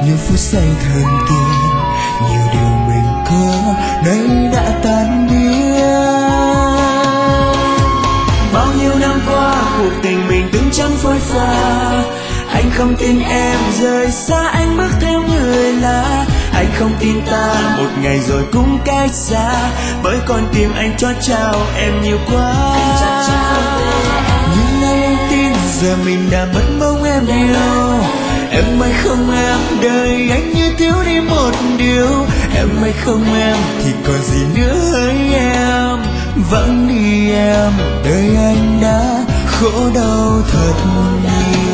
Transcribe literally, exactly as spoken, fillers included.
những phút giây thần tiên, nhiều điều mình có nay đã tan biến. Bao nhiêu năm qua cuộc tình mình từng chẳng phôi pha, anh không tin em rời xa anh bước theo người lạ. Anh không tin ta một ngày rồi cũng cách xa, bởi con tim anh cho trao em nhiều quá. Nhưng nay anh tin giờ mình đã mất mong em yêu. Em ơi không em, đời anh như thiếu đi một điều. Em ơi không em, thì còn gì nữa hỡi em. Vắng đi em, đời anh đã khổ đau thật nhiều.